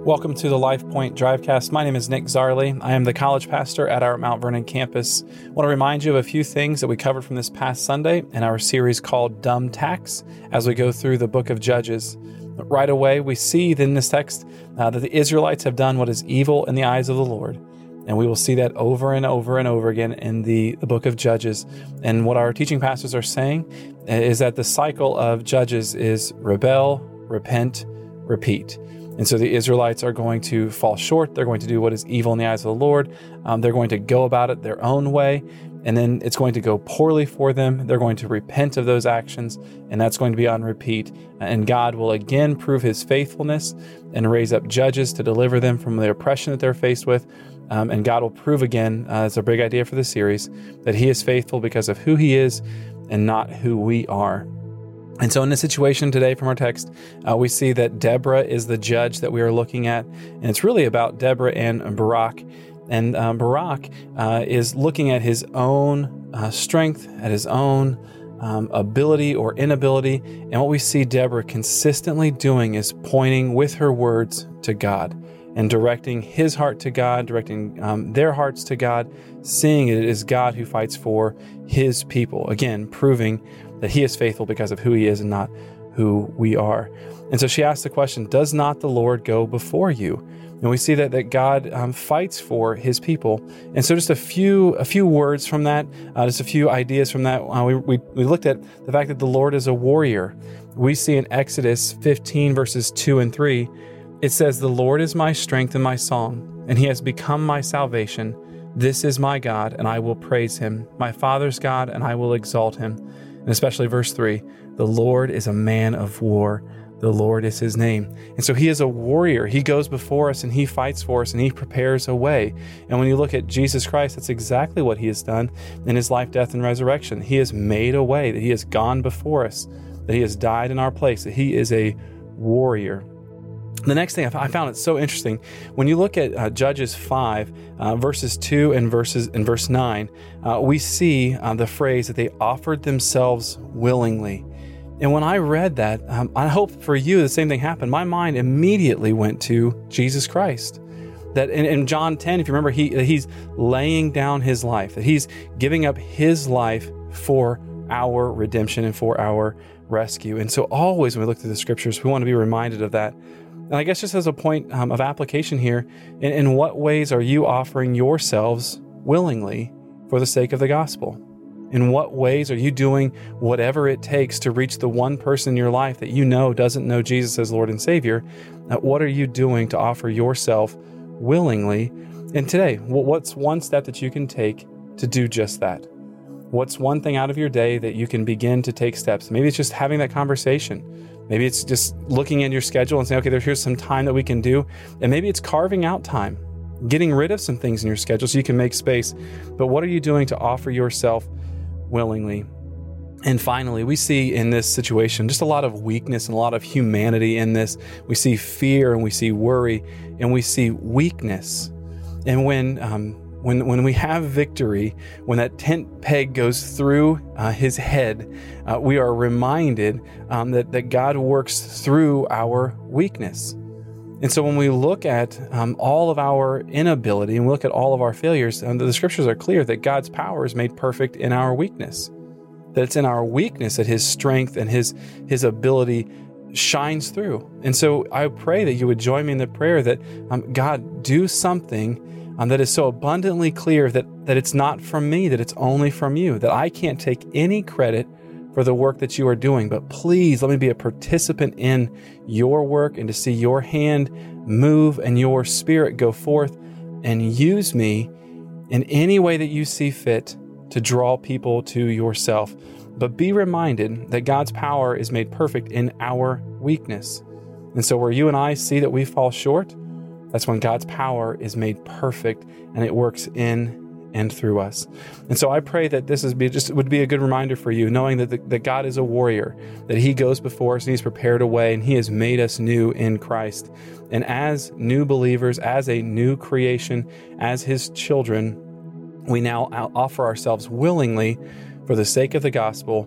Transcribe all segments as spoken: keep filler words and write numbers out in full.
Welcome to the Life Point Drivecast. My name is Nick Zarley. I am the college pastor at our Mount Vernon campus. I want to remind you of a few things that we covered from this past Sunday in our series called Dumb Tax as we go through the book of Judges. Right away, we see in this text uh, that the Israelites have done what is evil in the eyes of the Lord. And we will see that over and over and over again in the, the book of Judges. And what our teaching pastors are saying is that the cycle of Judges is rebel, repent, repeat. And so the Israelites are going to fall short. They're going to do what is evil in the eyes of the Lord. Um, they're going to go about it their own way. And then it's going to go poorly for them. They're going to repent of those actions. And that's going to be on repeat. And God will again prove his faithfulness and raise up judges to deliver them from the oppression that they're faced with. Um, and God will prove again, uh, it's a big idea for the series, that he is faithful because of who he is and not who we are. And so in this situation today from our text, uh, we see that Deborah is the judge that we are looking at. And it's really about Deborah and Barak. And um, Barak uh, is looking at his own uh, strength, at his own um, ability or inability. And what we see Deborah consistently doing is pointing with her words to God and directing his heart to God, directing um, their hearts to God, seeing it is God who fights for his people. Again, proving that he is faithful because of who he is and not who we are. And so she asks the question, does not the Lord go before you? And we see that, that God um, fights for his people. And so just a few a few words from that, uh, just a few ideas from that. Uh, we, we, we looked at the fact that the Lord is a warrior. We see in Exodus fifteen, verses two and three, it says, the Lord is my strength and my song, and he has become my salvation. This is my God, and I will praise him, my Father's God, and I will exalt him. And especially verse three, the Lord is a man of war. The Lord is his name. And so he is a warrior. He goes before us and he fights for us and he prepares a way. And when you look at Jesus Christ, that's exactly what he has done in his life, death, and resurrection. He has made a way, that he has gone before us, that he has died in our place, that he is a warrior. The next thing I found it so interesting, when you look at uh, Judges five, uh, verses two and verses and verse nine, uh, we see uh, the phrase that they offered themselves willingly. And when I read that, um, I hope for you the same thing happened. My mind immediately went to Jesus Christ. That in, in John ten, if you remember, he he's laying down his life, that he's giving up his life for our redemption and for our rescue. And so always when we look through the scriptures, we want to be reminded of that. And I guess just as a point um, of application here, in, in what ways are you offering yourselves willingly for the sake of the gospel? In what ways are you doing whatever it takes to reach the one person in your life that you know doesn't know Jesus as Lord and Savior? Uh, what are you doing to offer yourself willingly? And today, what's one step that you can take to do just that? What's one thing out of your day that you can begin to take steps? Maybe it's just having that conversation. Maybe it's just looking at your schedule and saying, okay, here's some time that we can do. And maybe it's carving out time, getting rid of some things in your schedule so you can make space. But what are you doing to offer yourself willingly? And finally, we see in this situation just a lot of weakness and a lot of humanity in this. We see fear and we see worry and we see weakness. And when um, when when we have victory, when that tent peg goes through uh, his head, uh, we are reminded um, that, that God works through our weakness. And so when we look at um, all of our inability and we look at all of our failures, um, the scriptures are clear that God's power is made perfect in our weakness. That it's in our weakness that his strength and his his ability shines through. And so I pray that you would join me in the prayer that um, God, do something um, that is so abundantly clear that, that it's not from me, that it's only from you, that I can't take any credit for the work that you are doing, but please let me be a participant in your work and to see your hand move and your spirit go forth and use me in any way that you see fit to draw people to yourself. But be reminded that God's power is made perfect in our weakness. And so where you and I see that we fall short, that's when God's power is made perfect and it works in and through us. And so I pray that this is be just would be a good reminder for you, knowing that, the, that God is a warrior, that he goes before us and he's prepared a way and he has made us new in Christ. And as new believers, as a new creation, as his children, we now offer ourselves willingly for the sake of the gospel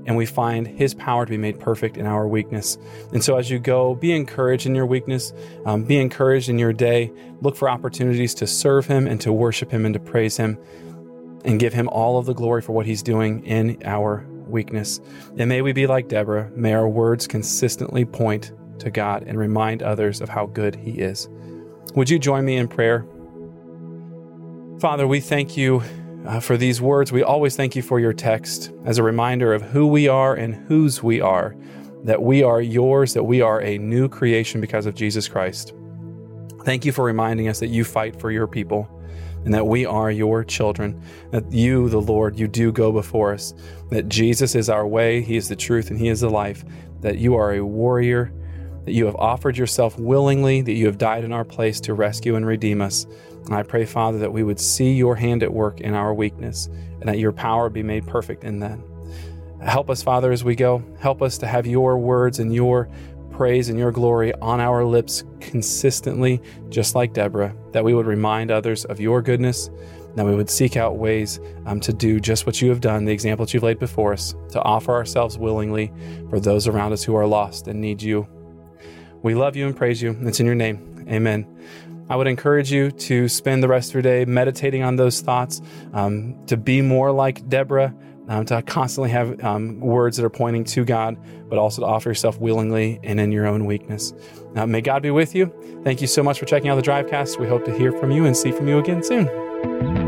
and we find his power to be made perfect in our weakness. And so as you go, be encouraged in your weakness, um, be encouraged in your day, look for opportunities to serve him and to worship him and to praise him and give him all of the glory for what he's doing in our weakness. And may we be like Deborah. May our words consistently point to God and remind others of how good he is. Would you join me in prayer? Father, we thank you Uh, for these words. We always thank you for your text as a reminder of who we are and whose we are, that we are yours, that we are a new creation because of Jesus Christ. Thank you for reminding us that you fight for your people and that we are your children, that you, the Lord, you do go before us, that Jesus is our way, he is the truth, and he is the life, that you are a warrior, that you have offered yourself willingly, that you have died in our place to rescue and redeem us. And I pray, Father, that we would see your hand at work in our weakness and that your power be made perfect in that. Help us, Father, as we go. Help us to have your words and your praise and your glory on our lips consistently, just like Deborah, that we would remind others of your goodness, that we would seek out ways um, to do just what you have done, the example that you've laid before us, to offer ourselves willingly for those around us who are lost and need you. We love you and praise you. It's in your name. Amen. I would encourage you to spend the rest of your day meditating on those thoughts, um, to be more like Deborah, um, to constantly have um, words that are pointing to God, but also to offer yourself willingly and in your own weakness. Uh, may God be with you. Thank you so much for checking out the Drivecast. We hope to hear from you and see from you again soon.